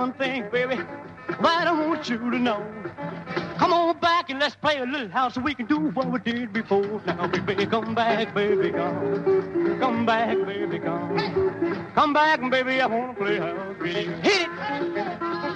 one thing, baby, but I want you to know. Come on back and let's play a little house so we can do what we did before. Now, baby, come back, baby, come. Come back, baby, come. Come back, baby, I want to play house with you. Hit it!